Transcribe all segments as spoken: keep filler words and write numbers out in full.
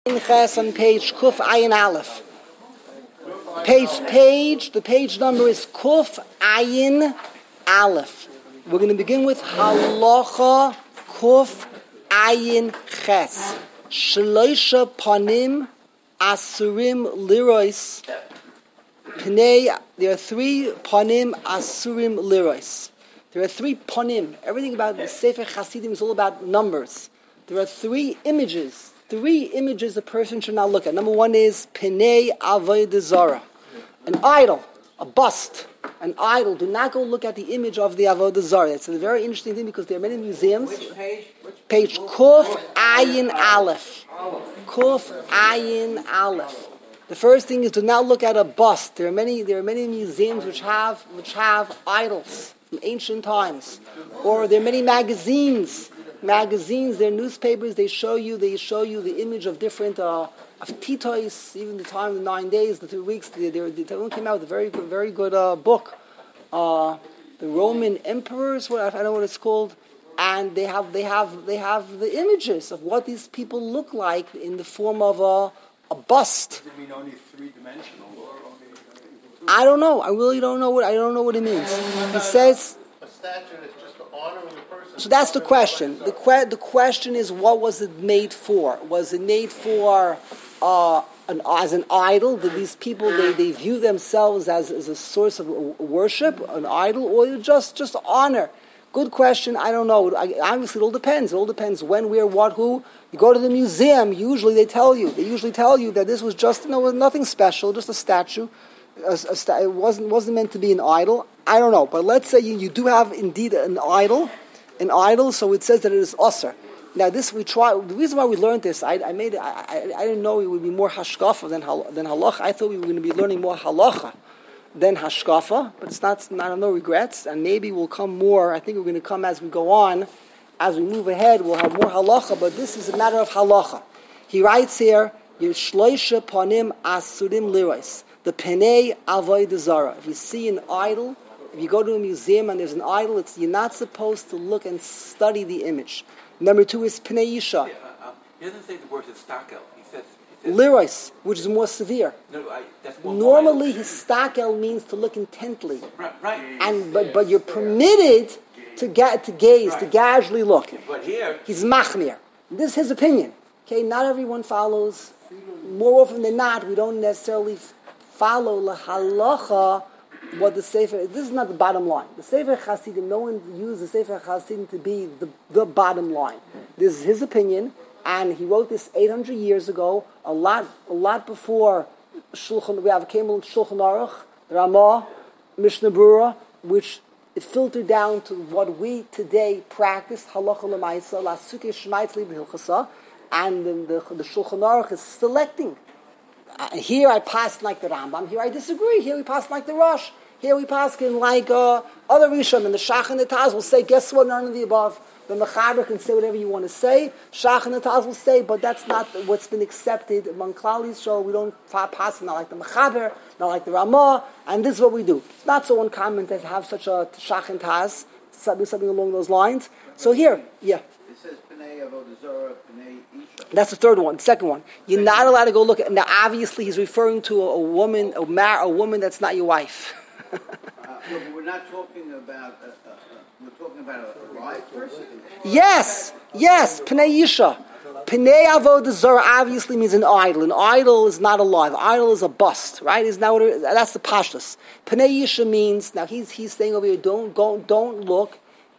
Ches on page Kuf Ayin Aleph. Page, page, the page number is Kuf Ayin Aleph. We're going to begin with Halacha Kuf Ayin Ches. Shloisha Panim Asurim Lirois. Pnei, there are three Panim Asurim Lirois. There are three Panim. Everything about the Sefer Hasidim is all about numbers. There are three images. Three images a person should not look at. Number one is Pnei Avodah Zarah. An idol, a bust, an idol. Do not go look at the image of the Avodah Zarah. It's a very interesting thing because there are many museums. Which page? Which page Kuf Ayin Aleph. Kuf Ayin Aleph. The first thing is do not look at a bust. There are many there are many museums which have which have idols from ancient times. Or there are many magazines. Magazines, their newspapers, they show you, they show you the image of different, uh, of Titois, even the time of the nine days, the two weeks, they, they, they came out with a very good, very good uh, book, uh, the Roman emperors, what I don't know what it's called, and they have, they have, they have the images of what these people look like in the form of a, a bust. Does it mean only three-dimensional? Or I don't know. I really don't know what I don't know what it means. He says. A statue is just honoring the person. So that's the question. The que- the question is, what was it made for? Was it made for uh, an as an idol? Did these people they, they view themselves as, as a source of worship, an idol, or just just honor? Good question. I don't know. I, obviously, it all depends. It all depends when, where, what, who. You go to the museum. Usually, they tell you. They usually tell you that this was just you know nothing special, just a statue. A, a sta- it wasn't wasn't meant to be an idol. I don't know, but let's say you, you do have indeed an idol, an idol. So it says that it is usher. Now this we try. The reason why we learned this, I, I made it. I, I, I didn't know it would be more hashkafa than than halacha. I thought we were going to be learning more halacha than hashkafa, but it's not. I have no regrets, and maybe we'll come more. I think we're going to come as we go on, as we move ahead. We'll have more halacha, but this is a matter of halacha. He writes here, "Yishloisha panim asurim lirois." The Pnei Avodah Zarah. If you see an idol, if you go to a museum and there's an idol, it's, you're not supposed to look and study the image. Number two is Pnei Isha. Yeah, uh, uh, he doesn't say the word histakel. He says... He says Lirois, which is more severe. No, I, that's more Normally, histakel means to look intently. Right, right. And But, but you're permitted to ga- to gaze, right. to casually look. But here... He's machmir. This is his opinion. Okay, not everyone follows. More often than not, we don't necessarily... follow la halacha what the Sefer. This is not the bottom line. The Sefer Hasidim, no one used the Sefer Hasidim to be the, the bottom line. This is his opinion, and he wrote this eight hundred years ago, a lot, a lot before Shulchan. We have came on Shulchan Aruch, Ramah, Mishnah Berurah, which it filtered down to what we today practice halacha l'maisa, la suke shmaitz li b'hilchasa, and the, the, the Shulchan Aruch is selecting. Uh, here I pass like the Rambam. Here I disagree. Here we pass like the Rosh. Here we pass in like uh, other Rishon. And the Shach and the Taz will say, guess what? None of the above. The Mechaber can say whatever you want to say. Shach and the Taz will say, but that's not what's been accepted among Klal Yisrael. We don't pass not like the Mechaber, not like the Ramah. And this is what we do. It's not so uncommon to have such a Shach and Taz, something, something along those lines. So here, yeah. It says Pnei Avodah Zarah, Pnei Isha. That's the third one. The second one, you're not allowed to go look at. Now, obviously, he's referring to a, a woman, a, mar, a woman that's not your wife. uh, no, but we're not talking about. Uh, uh, uh, we're talking about a live person. Yes, yes. Pnei Isha, Pnei Avodah Zarah obviously means an idol. An idol is not alive. Idol is a bust, right? Is now that's the pashtus. Pnei Isha means now he's he's saying over here, don't go, don't look.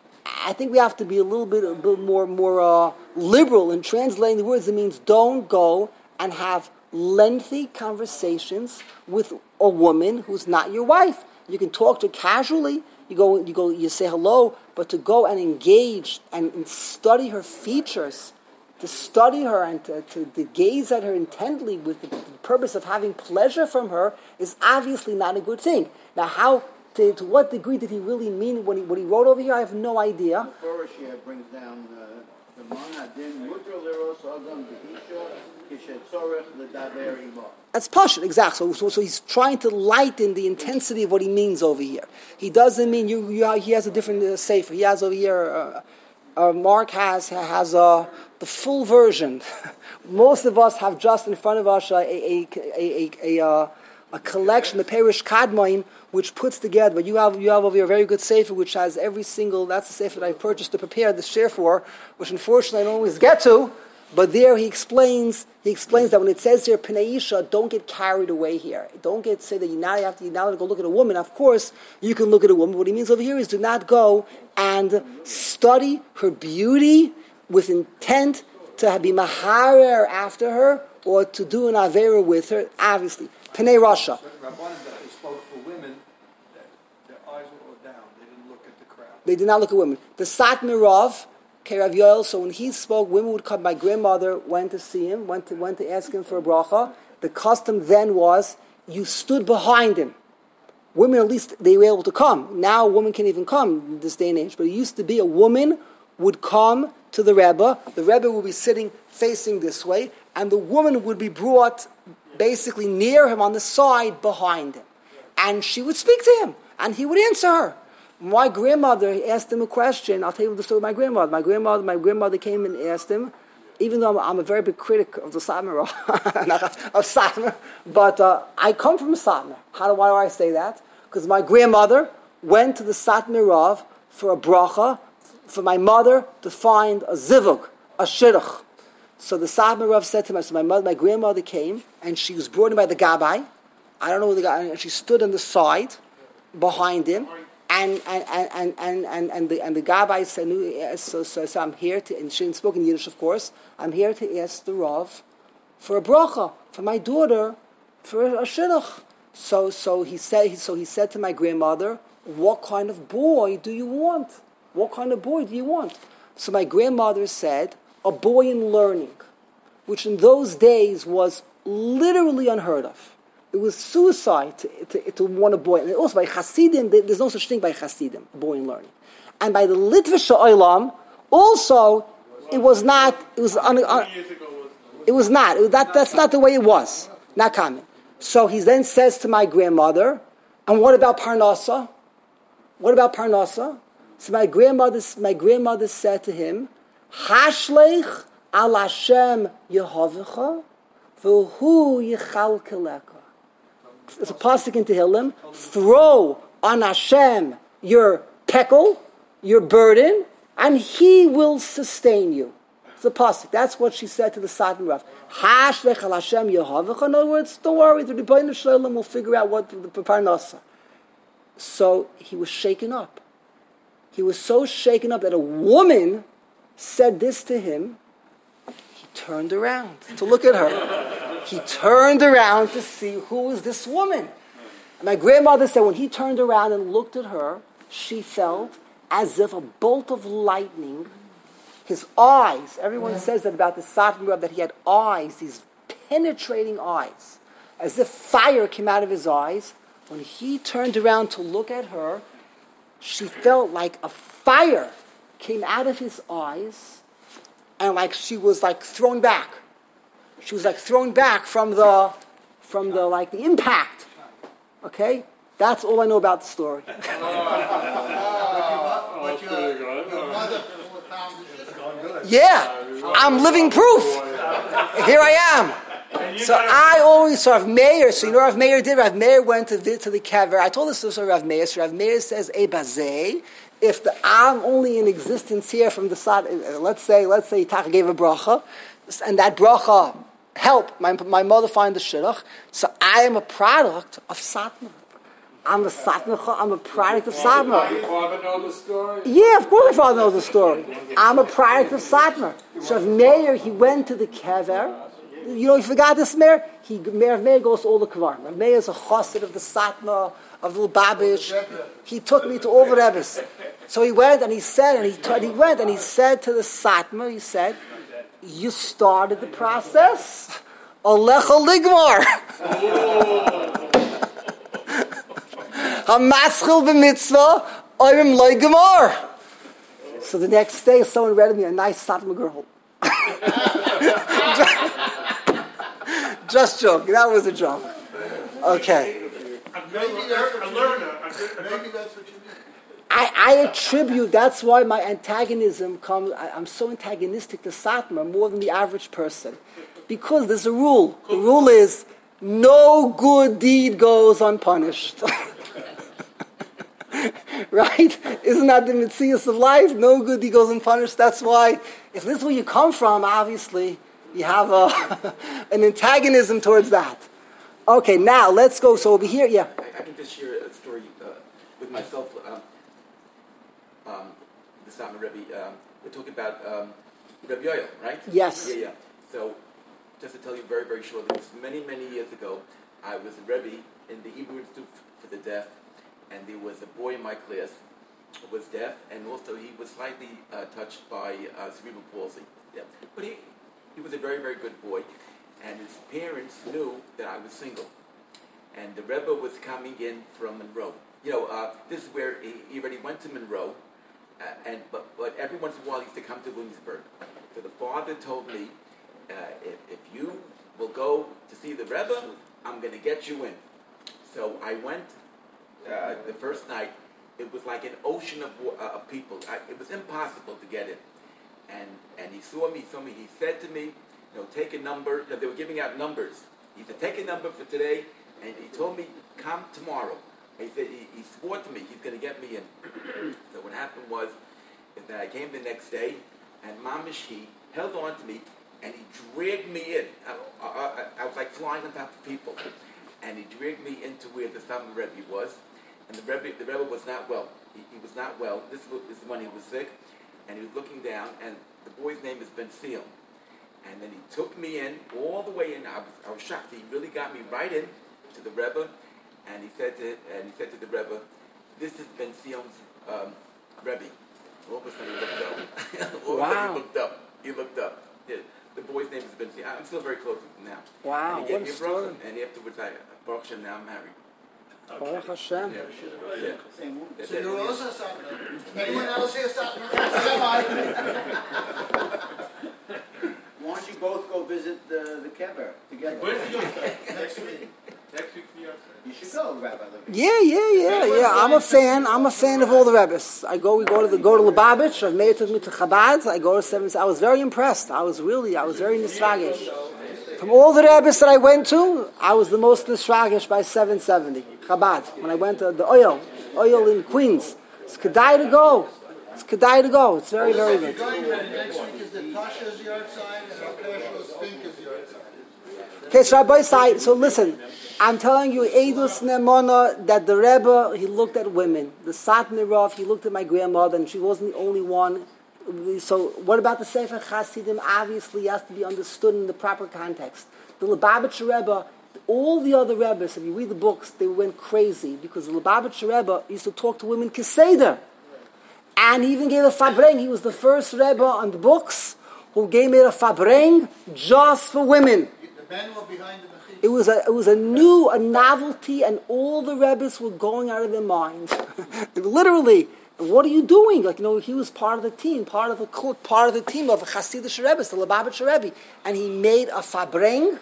I think we have to be a little bit, a bit more, more uh, liberal in translating the words. It means don't go and have lengthy conversations with a woman who's not your wife. You can talk to her casually. You go, you go, you say hello, but to go and engage and, and study her features, to study her and to, to, to gaze at her intently with the, the purpose of having pleasure from her is obviously not a good thing. Now, how? To, to what degree did he really mean what he, what he wrote over here? I have no idea. The Torah brings down uh, the Manadin Mutter Liros Adam B'Isha Kishetzorech L'Daber Imo. That's Pashut, exactly. So, so, so he's trying to lighten the intensity of what he means over here. He doesn't mean you. you he has a different uh, sefer. He has over here. Uh, uh, Mark has has uh, the full version. Most of us have just in front of us a a a a, a, a, a collection, the Perish Kadmon, which puts together. But you have you have over here a very good sefer which has every single. That's the sefer that I purchased to prepare this share for, which unfortunately I don't always get to. But there he explains he explains that when it says here Pnei Isha, don't get carried away here. Don't get say that you now have to you now have to go look at a woman. Of course, you can look at a woman. What he means over here is do not go and study her beauty with intent to be maharer after her or to do an avera with her. Obviously, Pnei Rasha. Rabbanim that they spoke for women, that their eyes were down. They didn't look at the crowd. They did not look at women. The Satmirav. Rav Yoel, so when he spoke, women would come. My grandmother went to see him, went to went to ask him for a bracha. The custom then was you stood behind him. Women, at least, they were able to come. Now a woman can't even come in this day and age. But it used to be a woman would come to the Rebbe. The Rebbe would be sitting facing this way, and the woman would be brought basically near him on the side behind him. And she would speak to him, and he would answer her. My grandmother asked him a question. I'll tell you the story of my grandmother. My grandmother, my grandmother came and asked him, even though I'm, I'm a very big critic of the Satmar, of Satmar, but uh, I come from Satmar. How do, why do I say that? Because my grandmother went to the Satmar Rav for a bracha, for my mother to find a zivug, a shidduch. So the Satmar Rav said to me, so my mother, my grandmother came, and she was brought in by the Gabbai. I don't know who the guy, and she stood on the side behind him. And and and and and and the and the Gabbai said, so, so so I'm here to, and she didn't speak in Yiddish, of course. I'm here to ask the Rav for a bracha for my daughter for a shidduch. So so he said so he said to my grandmother, what kind of boy do you want? What kind of boy do you want? So my grandmother said, a boy in learning, which in those days was literally unheard of. It was suicide to, to, to want a boy. And also by Hasidim, there's no such thing by Hasidim, boy in learning. And by the Litvisha Olam, also, it was not, it was, un, un, it was not, it was that, that's not the way it was. Not common. So he then says to my grandmother, and what about Parnasa? What about Parnasa? So my grandmother, my grandmother said to him, Hashleich al Hashem Yehovecha, v'hu yichalkeleka. It's a pasuk in Tehillim. Throw on Hashem your peckle, your burden, and He will sustain you. It's a pasuk. That's what she said to the Satmar Rav. Hashlech al Hashem Yehovecha. In other words, don't worry. The Rebbeinu Shalom will figure out what the parnasa. So he was shaken up. He was so shaken up that a woman said this to him. He turned around to look at her. He turned around to see who was this woman. And my grandmother said when he turned around and looked at her, she felt as if a bolt of lightning, his eyes, everyone says that about the Satmar Rav, that he had eyes, these penetrating eyes, as if fire came out of his eyes. When he turned around to look at her, she felt like a fire came out of his eyes, and like she was like thrown back. She was like thrown back from the, from the like the impact. Okay, that's all I know about the story. Yeah, I'm living proof. Here I am. So I always saw Rav Meir. So you know Rav Meir did. Rav Meir went to the, to the kever. I told this to Rav Meir. So Rav Meir says, "Ei bazei." If the Am only in existence here from the side, let's say, let's say Yitach gave a bracha, and that bracha helped my my mother find the shidduch. So I am a product of Satmar. I'm a Satmar. I'm a product of Satmar. Your father know the story? Yeah, of course my father knows the story. I'm a product of Satmar. So Rav Meir, he went to the kever. You know, he forgot this Meir. He Rav Meir goes to all the kvarim. Rav Meir is a chassid of the Satmar, of the Lubavitch. He took me to all the Rebbes. So he went and he said, and he, t- he went and he said to the Satmar, he said, you started the process. Alecha ligmar. Hamaschil b'mitzvah, oirim loy gemar. So the next day, someone read me a nice Satmar girl. Just joke. That was a joke. Okay. Maybe that's what you need. Maybe that's what you need. I, I attribute, that's why my antagonism comes, I, I'm so antagonistic to Satmar more than the average person. Because there's a rule. The rule is, no good deed goes unpunished. Right? Isn't that the Metzius of life? No good deed goes unpunished. That's why, if this is where you come from, obviously, you have a, an antagonism towards that. Okay, now let's go. So over here, yeah. I, I can just share a story uh, with myself. Um, um, the Satmar Rebbe, um, we're talking about um, Rebbe Yoel, right? Yes. Yeah, yeah. So, just to tell you very, very shortly, this was many, many years ago. I was a Rebbe in the Hebrew Institute for the Deaf, and there was a boy in my class who was deaf, and also he was slightly uh, touched by uh, cerebral palsy. Yeah. But he, he was a very, very good boy, and his parents knew that I was single. And the Rebbe was coming in from Monroe. You know, uh, this is where he, he already went to Monroe, uh, and but, but every once in a while he used to come to Williamsburg. So the father told me, uh, if, if you will go to see the Rebbe, I'm going to get you in. So I went uh, the first night. It was like an ocean of, uh, of people. I, it was impossible to get in. And and he saw me, saw me. He said to me, you know, take a number. They were giving out numbers. He said, take a number for today. And he told me, come tomorrow. He said, he, he swore to me, he's going to get me in. So what happened was is that I came the next day, and Mamish, he held on to me, and he dragged me in. I, I, I, I was like flying on top of people. And he dragged me into where the Satmar Rebbe was. And the Rebbe, the Rebbe was not well. He, he was not well. This was, this is when he was sick. And he was looking down, and the boy's name is Ben Sion. And then he took me in, all the way in. I was, I was shocked. He really got me right in to the Rebbe. And he said to and he said to the Rebbe, this is Ben Sion's um, Rebbe. All of a sudden he looked up. All wow. of a sudden he looked up. He looked up. The, the boy's name is Ben Sion. I'm still very close with him now. Wow. And he gave what me a story. bracha. And afterwards, I, Baruch Hashem, now I'm married. Baruch Hashem. Yeah. Yeah. Yeah. So you're also Satmar. Anyone else here Satmar? Why don't you both go visit the, the Kever together? Where's the yard next week? Next week, the yard You should go, Rabbi Levy. Yeah, yeah, yeah, yeah. I'm a fan. I'm a fan of all the Rebbes. I go. We go to the go to Lubavitch. I've made it took me to Chabad. I go to seven. I was very impressed. I was really. I was very nisragish. From all the Rebbes that I went to, I was the most nisragish by seven seventy. Chabad. When I went to the oil, oil in Queens. It's kedai to go. It's kedai to go. It's very, very good. Next week is the Tasha's yard sign and Akash's Finka's yard sign. Okay, so Rabbi Sai, so listen, I'm telling you, Eidus Nemona, that the Rebbe, he looked at women. The Satmar Rav, he looked at my grandmother, and she wasn't the only one. So what about the Sefer Chasidim? Obviously, has to be understood in the proper context. The Lubavitcher Rebbe, all the other Rebbes, if you read the books, they went crazy, because the Lubavitcher Rebbe used to talk to women Keseder. And he even gave a Fabreng. He was the first Rebbe on the books who gave it a Fabreng just for women. The men were behind the Mechitza. It was a it was a new, a novelty, and all the Rebbes were going out of their minds. Literally, what are you doing? Like, you know, he was part of the team, part of the part of the team of a Hasidic Rebbe, the Lubavitcher Rebbe, and he made a Fabreng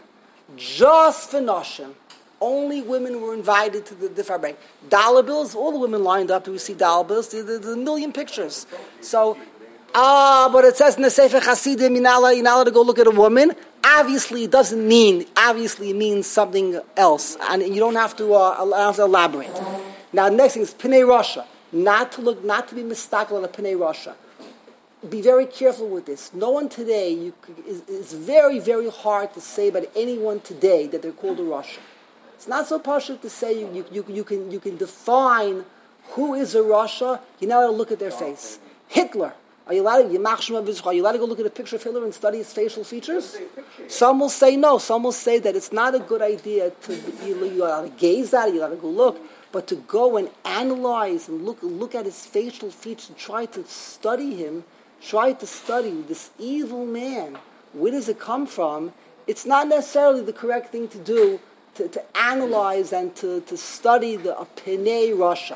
just for Noshim. Only women were invited to the, the Fabreng. Dollar bills, all the women lined up to receive dollar bills. There's a million pictures. So, ah, but it says in the Sefer Hasidim, you're not allowed, you're not allowed to go look at a woman. Obviously, it doesn't mean, obviously it means something else. And you don't have to, uh, have to elaborate. Now, the next thing is Pnei Rasha. Not to look, not to be mistaken at Pnei Rasha. Be very careful with this. No one today, you, is, it's very, very hard to say about anyone today that they're called a Rasha. It's not so pashut to say you, you, you, can, you can define who is a Rasha. You're not allowed to look at their face. Hitler. Are you allowed to, are you allowed to go look at a picture of Hitler and study his facial features? Some will say no. Some will say that it's not a good idea to, you, you're allowed to gaze at it, you're allowed to go look, but to go and analyze and look, look at his facial features and try to study him, try to study this evil man, where does it come from? It's not necessarily the correct thing to do. To, to analyze and to, to study the Pnei Rasha.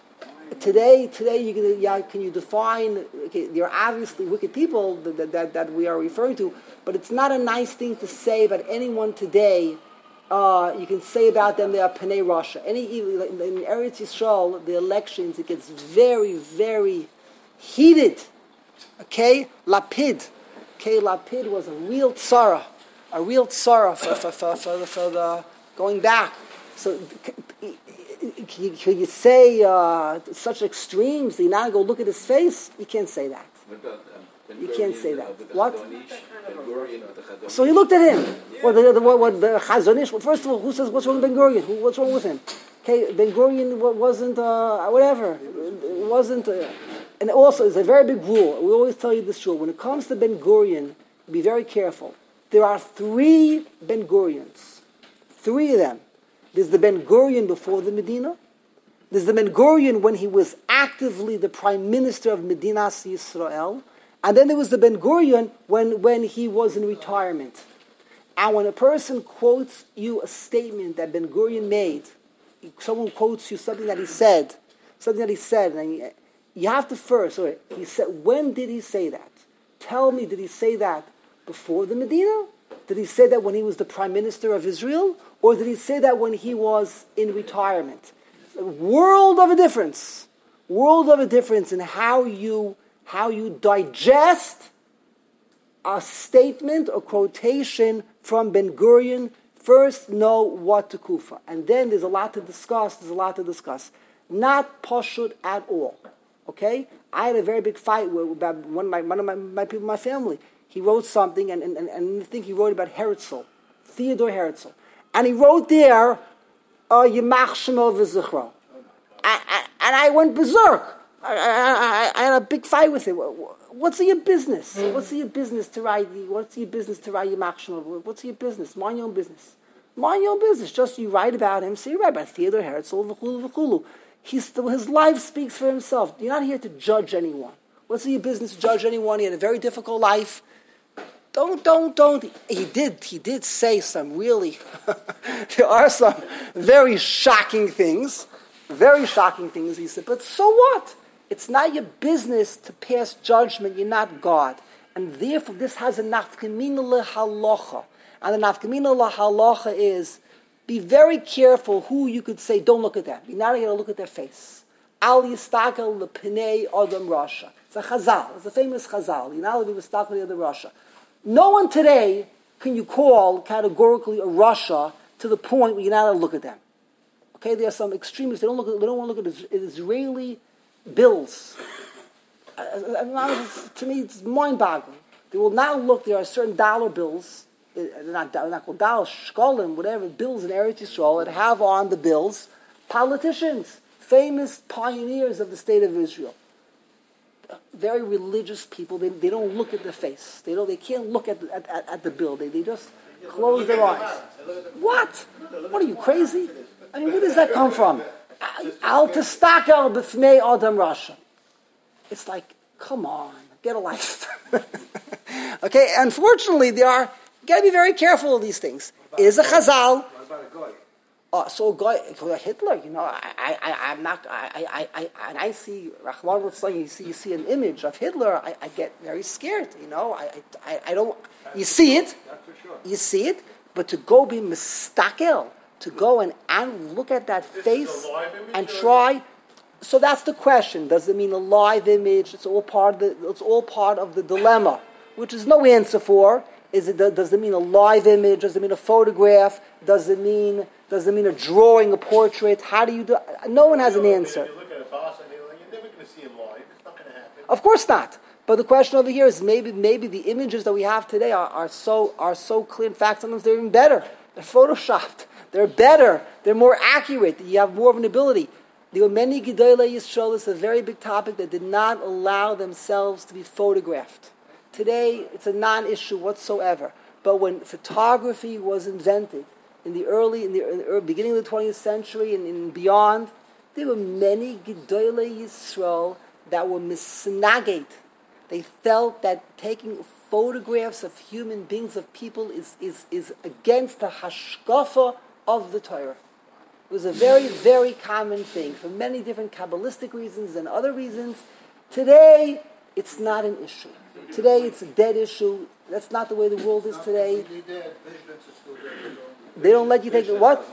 Today, today, you can, yeah, can you define? Okay, there are obviously wicked people that, that that we are referring to, but it's not a nice thing to say about anyone today uh, you can say about them they are Pnei Rasha. Any in, in Eretz Yisrael, the elections, it gets very, very heated. Okay, Lapid. Okay, Lapid was a real tzara, a real tzara for for for, for, for the going back. So, can you, can you say uh, such extremes? You now go look at his face. You can't say that. You can't say that. What? So he looked at him. Yeah. What the, the what, what the Chazon Ish? Well, first of all, who says what's wrong with Ben Gurion? Who, what's wrong with him? Okay, Ben Gurion wasn't uh, whatever. It wasn't. Uh, and also, it's a very big rule. We always tell you this rule. When it comes to Ben Gurion, be very careful. There are three Ben Gurions. Three of them. There's the Ben Gurion before the Medina. There's the Ben Gurion when he was actively the prime minister of Medinas Yisrael. And then there was the Ben Gurion when, when he was in retirement. And when a person quotes you a statement that Ben Gurion made, someone quotes you something that he said, something that he said, and you, you have to first, sorry, he said, when did he say that? Tell me, did he say that before the Medina? Did he say that when he was the prime minister of Israel? Or did he say that when he was in retirement? A world of a difference. World of a difference in how you how you digest a statement or quotation from Ben Gurion. First know what to kufa. And then there's a lot to discuss. There's a lot to discuss. Not pashut at all. Okay? I had a very big fight with about one of my one of my, my people in my family. He wrote something, and, and, and I think he wrote about Herzl, Theodor Herzl. And he wrote there, Yimach Shemo V'Zichro. And I went berserk. I, I, I had a big fight with him. What's your business? What's your business to write? What's your business to write Yimach Shemo? What's your business? Mind your own business. Mind your own business. Just you write about him. So you write about Theodor Herzl, V'chulu, V'chulu. He's, his life speaks for himself. You're not here to judge anyone. What's your business to judge anyone? He had a very difficult life. Don't, don't, don't. He did, he did say some really, there are some very shocking things, very shocking things, he said, but so what? It's not your business to pass judgment, you're not God. And therefore, this has a nafkamina lehalacha. And the nafkamina lehalacha is, be very careful who you could say, don't look at them. You're not going to look at their face. Al yistakel lepnei adam rasha. It's a chazal, it's a famous chazal. You're not going to be mistaken the Rasha. No one today can you call categorically a Russia to the point where you're not allowed to look at them. Okay, there are some extremists. They don't look. At, they don't want to look at Israeli bills. Uh, to me, it's mind-boggling. They will not look. There are certain dollar bills, they're not, they're not called dollars, shkolim, whatever bills in Eretz Yisrael that have on the bills politicians, famous pioneers of the state of Israel. Very religious people, they, they don't look at the face. They don't. They can't look at the, at, at, at the bill. They, they just close their eyes. What? What are you, crazy? I mean, where does that come from? Al testakel b'fnei adam rasha. It's like, come on, get a life. Okay, unfortunately, there are, you got to be very careful of these things. Is a chazal. Uh, so guy, Hitler, you know, I, I, I'm not, I, I, I, and I see, Rahman was saying, you see, you see an image of Hitler, I, I get very scared, you know, I, I, I don't, you see it, you see it, but to go be mistakel, to go and, and look at that face and try, so that's the question, does it mean a live image? It's all part of the, it's all part of the dilemma, which is no answer for. Is it, does it mean a live image? Does it mean a photograph? Does it mean does it mean a drawing, a portrait? How do you do? No one has an answer. You look at a boss and you're never going to see him live. It's not going to happen. Of course not. But the question over here is maybe maybe the images that we have today are, are so are so clear. In fact, sometimes they're even better. They're photoshopped. They're better. They're more accurate. You have more of an ability. There were many Gedolei Yisrael. It's a very big topic that did not allow themselves to be photographed. Today, it's a non-issue whatsoever. But when photography was invented in the early, in the, in the early, beginning of the twentieth century and, and beyond, there were many Gedolei Yisrael that were misnagate. They felt that taking photographs of human beings, of people, is, is, is against the hashkafa of the Torah. It was a very, very common thing for many different Kabbalistic reasons and other reasons. Today, it's not an issue. Today, it's a dead issue. That's not the way the world is today. They don't let you take what?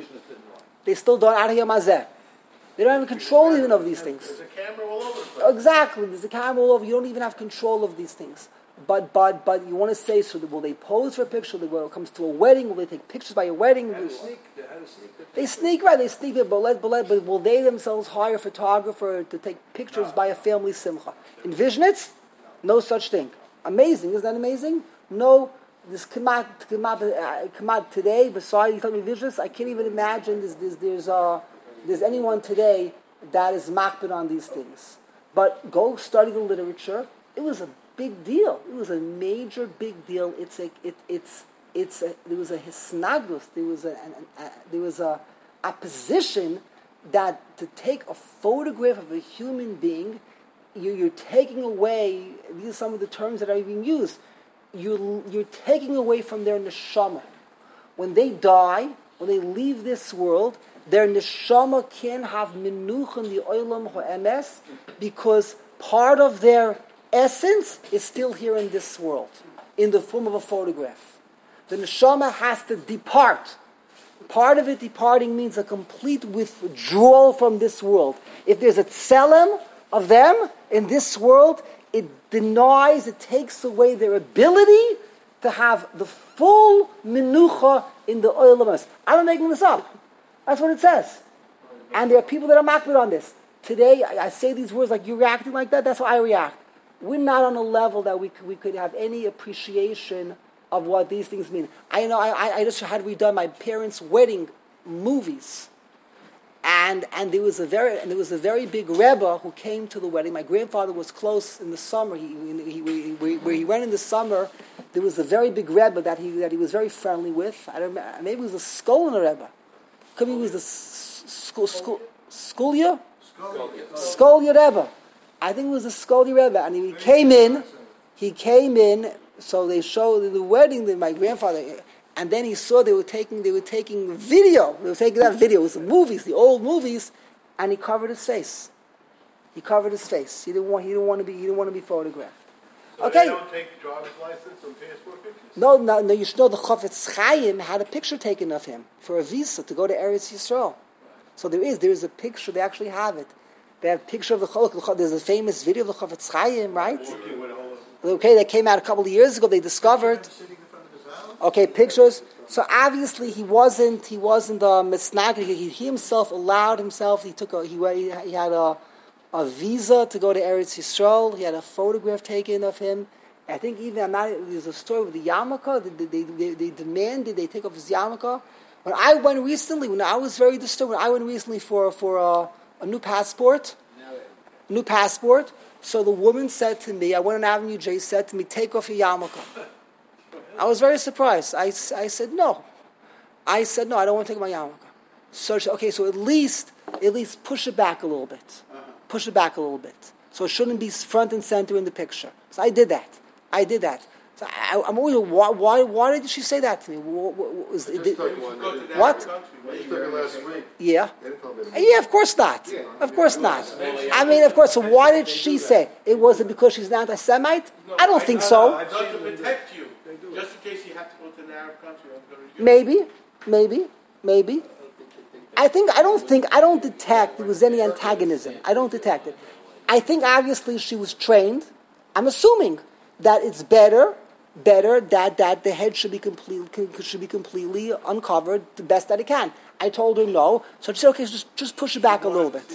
They still don't. Out of your mazeh. They don't have control even of these things. There's a camera all over the place. Exactly. There's a camera all over. You don't even have control of these things. But but but you want to say, so will they pose for a picture? When it comes to a wedding, will they take pictures by a wedding? They had to sneak. They had to sneak. They sneak, right? They sneak it, but let, but let, but will they themselves hire a photographer to take pictures by a family simcha? Envision it? No such thing. Amazing, isn't that amazing? No, this kamat kamat uh, kamat today. Besides, you tell me visuals. I can't even imagine there's there's there's uh there's anyone today that is makbid on these things. But go study the literature. It was a big deal. It was a major big deal. It's a it it's it's a, there was a hisnagus. There was a, an, a there was a opposition that to take a photograph of a human being, you, you're taking away. These are some of the terms that are even used. You you're taking away from their neshama. When they die, when they leave this world, their neshama can have minuch in the olam ha'emes because part of their essence is still here in this world, in the form of a photograph. The neshama has to depart. Part of it departing means a complete withdrawal from this world. If there's a tselem of them in this world, it denies, it takes away their ability to have the full minucha in the olam. I'm not making this up. That's what it says. And there are people that are makbid on this. Today, I, I say these words like you're reacting like that, that's how I react. We're not on a level that we could, we could have any appreciation of what these things mean. I know I, I just had redone my parents' wedding movies. And and there was a very and there was a very big Rebbe who came to the wedding. My grandfather was close in the summer. He, he, he, where he went in the summer, there was a very big Rebbe that he that he was very friendly with. I don't maybe it was a Skolner Rebbe. Could be it was the school school Skolia Skolia Rebbe. I think it was the Skolia Rebbe, and he came in. He came in. So they showed the wedding that my grandfather. And then he saw they were taking they were taking video. They were taking that video. It was the movies, the old movies, and he covered his face. He covered his face. He didn't want he didn't want to be he didn't want to be photographed. So okay. They don't take driver's license and passport pictures? No, no, no. You should know the Chafetz Chaim had a picture taken of him for a visa to go to Eretz Yisrael. So there is there is a picture. They actually have it. They have a picture of the Chafetz. There's a famous video of the Chafetz Chaim, right? Okay, that came out a couple of years ago. They discovered. Okay, pictures. So obviously he wasn't. He wasn't a misnag. He, he himself allowed himself. He took a. He, he had a, a visa to go to Eretz Yisrael. He had a photograph taken of him. I think even I'm not. There's a story with the yarmulke. They, they, they, they demanded they take off his yarmulke. When I went recently, when I was very disturbed, when I went recently for for a, a new passport, a new passport. So the woman said to me, I went on Avenue J. Said to me, "Take off your yarmulke." I was very surprised. I, I said no. I said no. I don't want to take my yarmulke. So she said, okay, so at least at least push it back a little bit. Uh-huh. Push it back a little bit. So it shouldn't be front and center in the picture. So I did that. I did that. So I, I'm always why why why did she say that to me? What? what, was, it, did, what? Yeah. Yeah, of course not. Of course not. I mean, of course. So why did she say it? Was it because she's an anti-Semite? I don't think so. I thought to protect you. Just in case you have to go to an Arab country. Maybe, maybe, maybe. I think I don't think I don't detect there was any antagonism. I don't detect it. I think obviously she was trained. I'm assuming that it's better, better that, that the head should be completely should be completely uncovered the best that it can. I told her no, so she said, okay, just just push it back a little bit.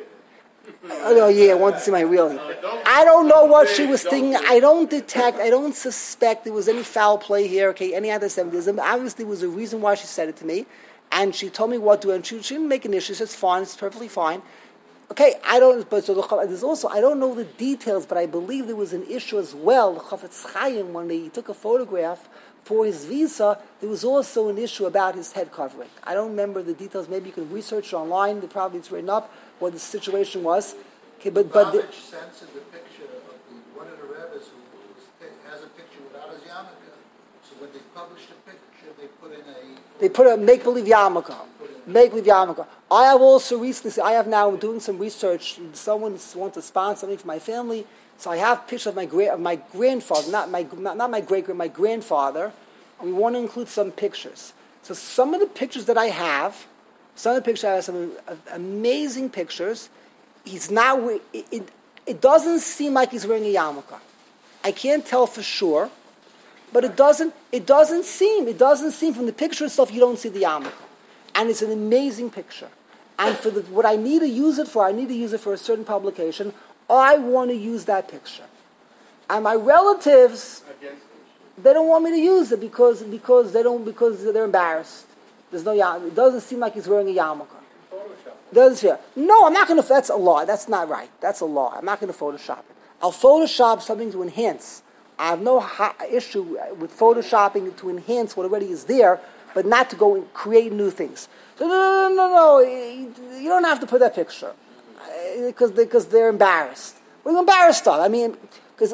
Oh yeah, I want to see my real. I don't know what she was thinking. I don't detect. I don't suspect there was any foul play here. Okay, any anti-Semitism. Obviously, there was a reason why she said it to me, and she told me what to do. And she, she didn't make an issue. She said, "It's fine. It's perfectly fine." Okay, I don't. But so the, there's also I don't know the details, but I believe there was an issue as well. The Chafetz Chaim, when they took a photograph for his visa, there was also an issue about his head covering. I don't remember the details. Maybe you can research online. Probably it's written up what the situation was. Okay, but but the, censored the picture of the, one of the rabbis who was, has a picture without his yarmulke. So when they published the picture, they put in a they put a make believe yarmulke, make believe yarmulke. I have also recently. I have now doing some research. Someone wants to sponsor something for my family, so I have pictures of my gra- of my grandfather, not my not, not my great grand, my grandfather. We want to include some pictures. So some of the pictures that I have, some of the pictures I have, some amazing pictures. He's not. It, it, it doesn't seem like he's wearing a yarmulke. I can't tell for sure, but it doesn't. It doesn't seem. It doesn't seem from the picture itself. You don't see the yarmulke, and it's an amazing picture. And for the, what I need to use it for, I need to use it for a certain publication. I want to use that picture, and my relatives, they don't want me to use it because because they don't because they're embarrassed. There's no yarmulke. It doesn't seem like he's wearing a yarmulke. Does here? No, I'm not going to. That's a lie. That's not right. That's a lie. I'm not going to Photoshop it. I'll Photoshop something to enhance. I have no ha- issue with Photoshopping to enhance what already is there, but not to go and create new things. So no, no, no, no. You don't have to put that picture because because they're embarrassed. What are you embarrassed of? I mean, because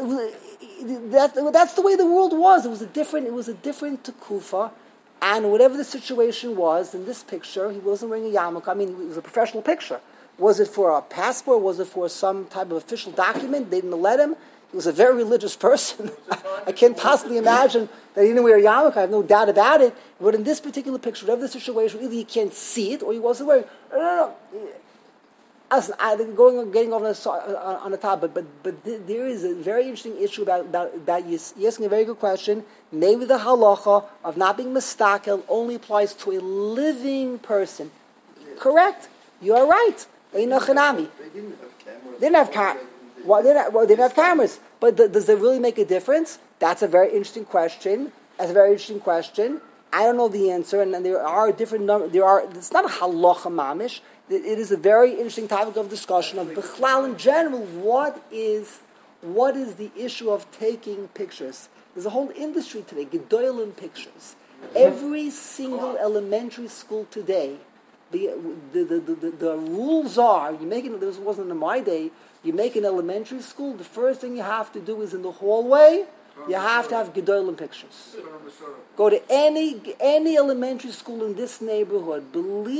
that, that's the way the world was. It was a different. It was a different Tekufa. And whatever the situation was, in this picture, he wasn't wearing a yarmulke. I mean, it was a professional picture. Was it for a passport? Was it for some type of official document? They didn't let him. He was a very religious person. I can't possibly imagine that he didn't wear a yarmulke. I have no doubt about it. But in this particular picture, whatever the situation, either he can't see it or he wasn't wearing. No, no, no. Listen, I think going getting off on the, on the top, but but but there is a very interesting issue about about, about you asking a very good question. Maybe the halacha of not being mistakel only applies to a living person. Correct. You are right. They didn't have cameras. They didn't have cameras. Well, they didn't, well, they didn't have cameras. But th- does it really make a difference? That's a very interesting question. That's a very interesting question. I don't know the answer, and, and there are different numbers. There are. It's not a halacha mamish. It is a very interesting topic of discussion of Bechlal in general. What is what is the issue of taking pictures? There's a whole industry today, Gedolim pictures. Every single elementary school today, the the, the, the, the, the rules are, you make it, this wasn't in my day, you make an elementary school, the first thing you have to do is in the hallway, you have to have Gedolim pictures. Go to any any elementary school in this neighborhood.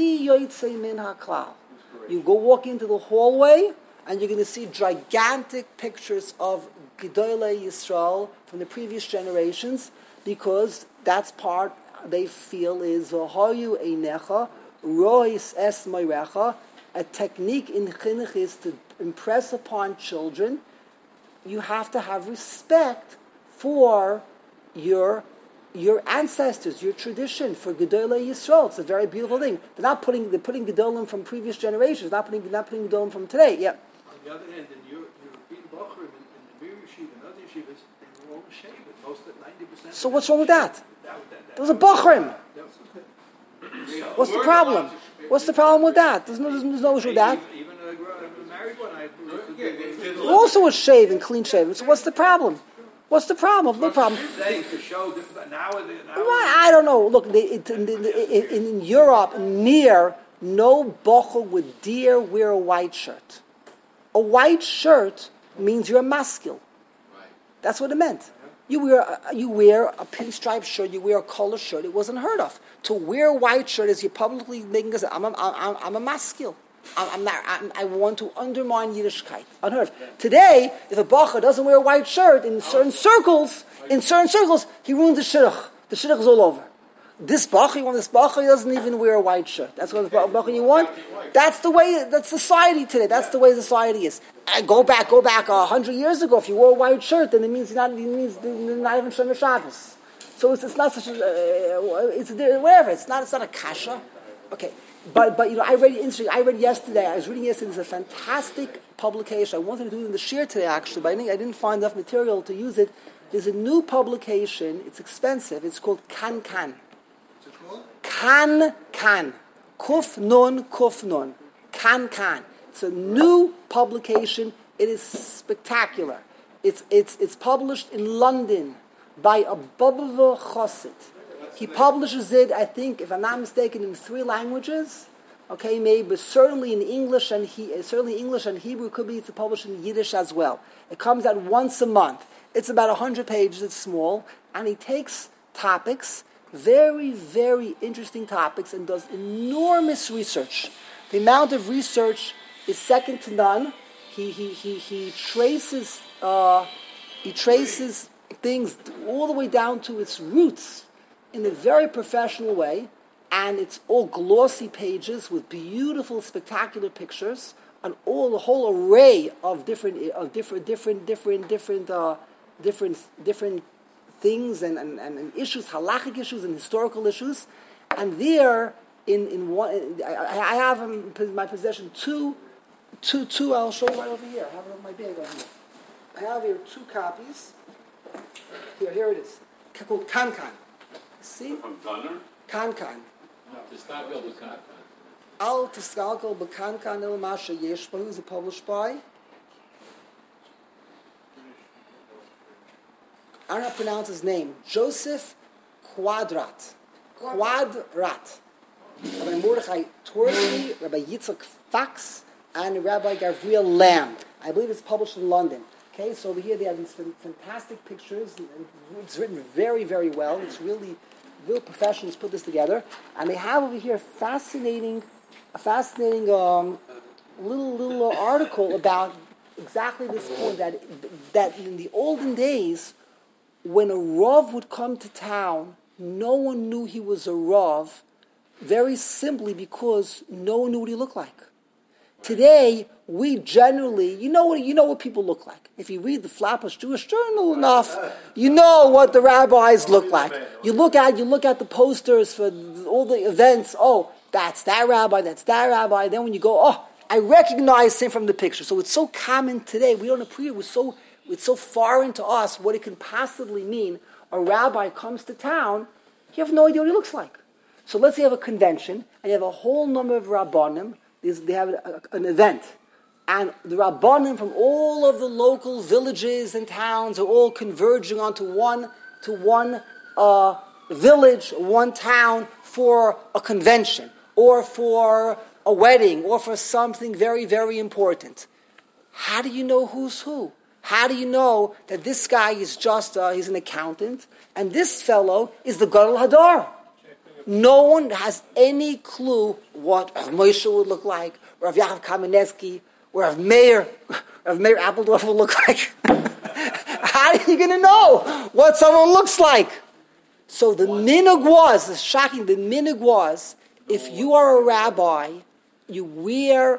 You go walk into the hallway, and you're going to see gigantic pictures of Gedolei Yisrael from the previous generations, because that's part they feel is V'hoyu einecha, rois es moirecha. A technique in chinuch is to impress upon children. You have to have respect for your your ancestors, your tradition, for Gedolei Yisrael. It's a very beautiful thing. They're not putting they're putting Gedolim from previous generations, not putting not putting Gedolim from today. Yeah. On the other hand, in Europe, European Bochurim, in, in the Mir Yeshiva and other yeshivas, they were all shaved. Most of ninety percent. So what's wrong with that? There was a Bochurim. What's the problem? What's the problem with that? There's no there's no issue with that. Even a married one, I also was shaved and clean shaven. So what's the problem? What's the problem? No problem. I don't know. Look, in, in, in, in Europe, near no bochel would dare wear a white shirt. A white shirt means you're a masculine. That's what it meant. You wear a, you wear a pinstripe shirt. You wear a collar shirt. It wasn't heard of. To wear a white shirt is you're publicly making us. I'm a, I'm, I'm a masculine. I'm not. I'm, I want to undermine Yiddishkeit. Unheard of. Today, if a bacher doesn't wear a white shirt in certain circles, in certain circles, he ruins the shidduch. The shidduch is all over. This bacher, you want this bacher, he doesn't even wear a white shirt. That's what the bacher you want. That's the way. That's society today. That's the way society is. I go back, go back a hundred years ago. If you wore a white shirt, then it means you're not. It means you're not even Shomer Shabbos. So it's, it's not such a. Uh, it's whatever. It's not. It's not a kasha. Okay. But, but you know, I read interesting. I read yesterday. I was reading yesterday. There's a fantastic publication. I wanted to do it in the shir today, actually, but I didn't, I didn't find enough material to use it. There's a new publication. It's expensive. It's called Kan Kan. What's it called? Kan Kan. Kuf Nun Kuf Nun. Kan Kan. It's a new publication. It is spectacular. It's it's it's published in London by a Bobova Chassid. He publishes it, I think, if I'm not mistaken, in three languages. Okay, maybe, but certainly in English and he, certainly English and Hebrew. Could be it's published in Yiddish as well. It comes out once a month. It's about a hundred pages. It's small, and he takes topics, very, very interesting topics, and does enormous research. The amount of research is second to none. He he he he traces uh, he traces things all the way down to its roots, in a very professional way. and it's all glossy pages with beautiful, spectacular pictures, and all the whole array of different, of different, different, different, different, uh, different, different things and, and, and issues, halachic issues and historical issues, and there in in one, I, I have in my possession two, two, two. I'll show you right over here. I have it on my bag over here. I have here two copies. Here, here it is. Called Kankan. See? From Gunner? Kankan. Testakel B'Kankan. Al Testakel B'Kankan El Masha Yeshba, who's published by? I don't know how to pronounce his name. Joseph Quadrat. Quadrat. Rabbi Mordechai Torsi, Rabbi Yitzchak Fax, and Rabbi Gavriel Lamb. I believe it's published in London. Okay, so over here they have these fantastic pictures. It's written very, very well. It's really, real professionals put this together. And they have over here a fascinating, a fascinating um, little little article about exactly this point, that that in the olden days, when a Rav would come to town, no one knew he was a Rav, very simply because no one knew what he looked like. Today, we generally, you know what you know what people look like. If you read the Flatbush Jewish Journal enough, you know what the rabbis look like. You look at you look at the posters for all the events. Oh, that's that rabbi, that's that rabbi. Then when you go, oh, I recognize him from the picture. So it's so common today. We don't appreciate. We're so it's so foreign to us what it can possibly mean. A rabbi comes to town, you have no idea what he looks like. So let's say you have a convention and you have a whole number of rabbanim. They have a, an event, and the rabbanim from all of the local villages and towns are all converging onto one to one uh, village, one town for a convention, or for a wedding, or for something very, very important. How do you know who's who? How do you know that this guy is just uh, he's an accountant, and this fellow is the Gadol Hadar? No one has any clue what Rav Moshe would look like, or Rav Yaakov Kamenetsky, or Rav Meir, Rav Meir Appledorf would look like. How are you going to know what someone looks like? So the minhag was, it's shocking, the minhag was, if you are a rabbi, you wear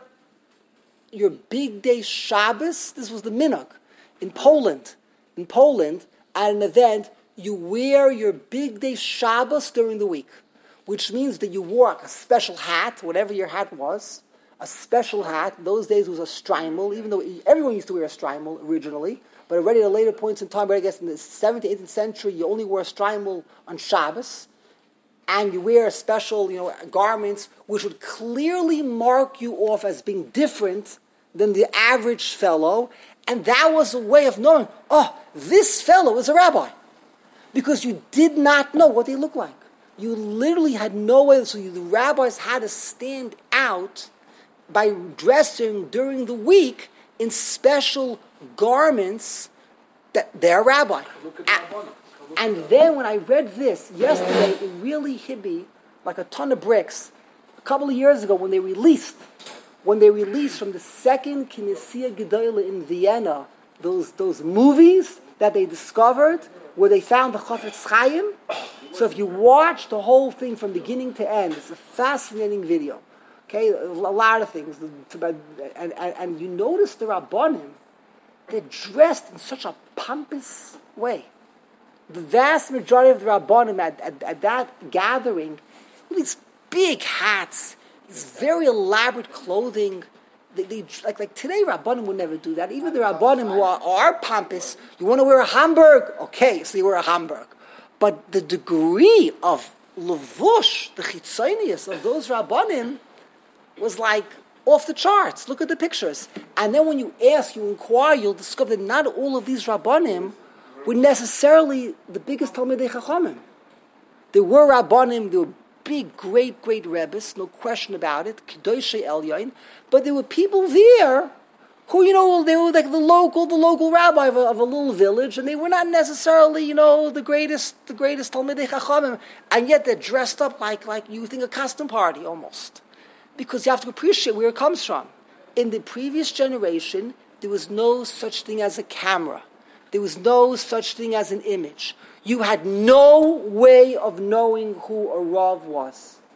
your big day Shabbos. This was the minhag. In Poland, in Poland, at an event, you wear your big day Shabbos during the week, which means that you wore a special hat, whatever your hat was, a special hat. Those days it was a shtreimel, even though everyone used to wear a shtreimel originally, but already at later points in time, but I guess in the seventh, eighteenth century, you only wore a shtreimel on Shabbos, and you wear a special, you know, garments which would clearly mark you off as being different than the average fellow, and that was a way of knowing, oh, this fellow is a rabbi, because you did not know what they looked like. You literally had no way, so you, the rabbis had to stand out by dressing during the week in special garments that they're rabbi. And, and then when I read this yesterday, it really hit me like a ton of bricks. A couple of years ago, when they released, when they released from the second Knessia Gedola in Vienna, those those movies that they discovered, where they found the Chafetz Chaim. So if you watch the whole thing from beginning to end, it's a fascinating video. Okay, a lot of things. And, and, and you notice the Rabbanim, they're dressed in such a pompous way. The vast majority of the Rabbanim at, at, at that gathering, with these big hats, these very elaborate clothing. They, they, like, like today, Rabbanim would never do that. Even the Rabbanim who are, are pompous, you want to wear a Hamburg? Okay, so you wear a Hamburg. But the degree of levush, the chitzonius of those Rabbanim was like off the charts. Look at the pictures. And then when you ask, you inquire, you'll discover that not all of these Rabbanim were necessarily the biggest Talmidei Chachamim. There were Rabbanim, there were big, great, great Rebbes, no question about it, Kedoshei Elyon, but there were people there who, you know, they were like the local, the local rabbi of a, of a little village, and they were not necessarily, you know, the greatest, the greatest Talmidei Chachamim, and yet they're dressed up like, like you think a costume party almost, because you have to appreciate where it comes from. In the previous generation, there was no such thing as a camera. There was no such thing as an image. You had no way of knowing who a Rav was.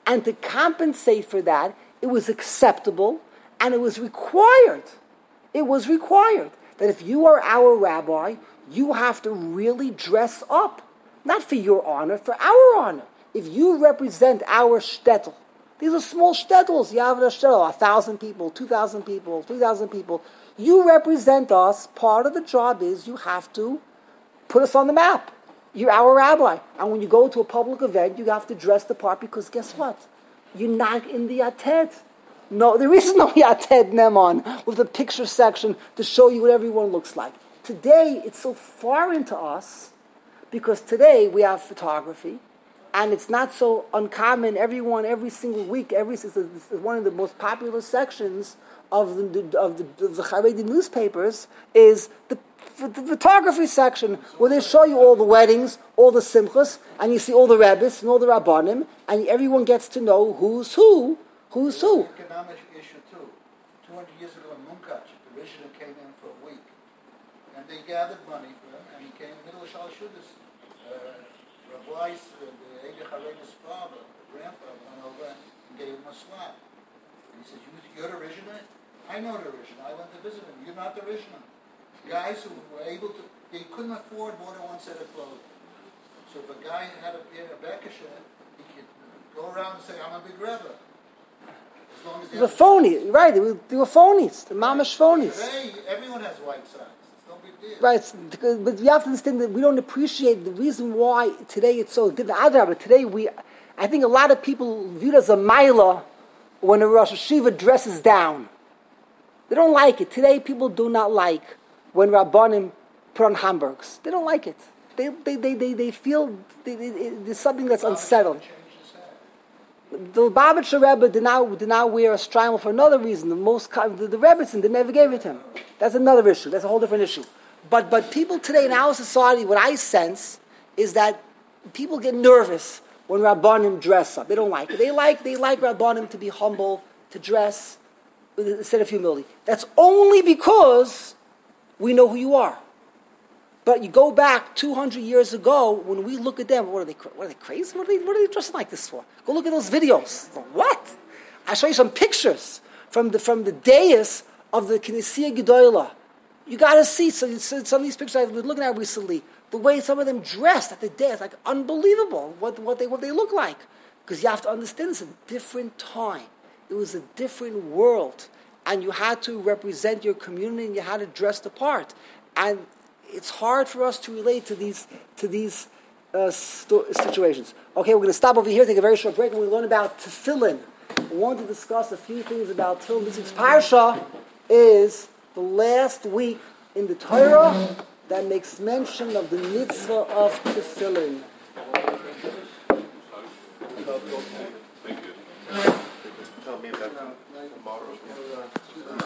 And to compensate for that, it was acceptable and it was required. It was required that if you are our rabbi, you have to really dress up. Not for your honor, for our honor. If you represent our shtetl, these are small shtetls. You have a shtetl, a thousand people, two thousand people, three thousand people. You represent us. Part of the job is you have to put us on the map. You're our rabbi. And when you go to a public event, you have to dress the part because guess what? You're not in the Yated. No, there is no Yated Neman with a picture section to show you what everyone looks like. Today, it's so foreign to us because today we have photography and it's not so uncommon. Everyone, every single week, every this is one of the most popular sections of the of the, of the Haredi newspapers is the the photography section where they show you all the weddings, all the simchas, and you see all the rabbis and all the rabbanim, and everyone gets to know who's who, who's who. It's an economic issue too. Two hundred years ago in Munkach, the Rishon came in for a week, and they gathered money for him, and he came in the middle of Shal Shudas. Uh, Rav Weiss, uh, the Eidech Hareda's father, the grandfather, went over and gave him a slap. And he says, you, "You're the Rishon? I know the Rishon. I went to visit him. You're not the Rishon." Guys who were able to, they couldn't afford more than one set of clothes. So if a guy had a pair of Bekisha, he could go around and say, "I'm a big rebbe." As long as they were phony, right? They were, they were phonies, the mamash phonies. Today, everyone has white socks. It's no big deal. Right, but we have to understand that we don't appreciate the reason why today it's so good. But today we, I think a lot of people view it as a maila when a Rosh Hashiva dresses down. They don't like it. Today people do not like when Rabbanim put on Hamburgs. They don't like it. They they they they, they feel they, they, there's something that's unsettled. The Lubavitcher Rebbe did not did not wear a shtreimel for another reason. The most the, the Rebbetzin, they never gave it to him. That's another issue. That's a whole different issue. But but people today in our society, what I sense is that people get nervous when Rabbanim dress up. They don't like it. They like they like Rabbanim to be humble, to dress instead of humility. That's only because we know who you are. But you go back two hundred years ago, when we look at them, what are they, what are they crazy? What are they, what are they dressing like this for? Go look at those videos. What? I'll show you some pictures from the from the dais of the Knessia Gedolah. You got to see some, some of these pictures I've been looking at recently. The way some of them dressed at the dais, like unbelievable what, what, they, what they look like. Because you have to understand it's a different time. It was a different world. And you had to represent your community and you had to dress the part. And it's hard for us to relate to these to these uh, sto- situations. Okay, we're going to stop over here, take a very short break, and we learn about tefillin. We want to discuss a few things about tefillin. This week's parsha is the last week in the Torah that makes mention of the mitzvah of tefillin. Tell me about tomorrow.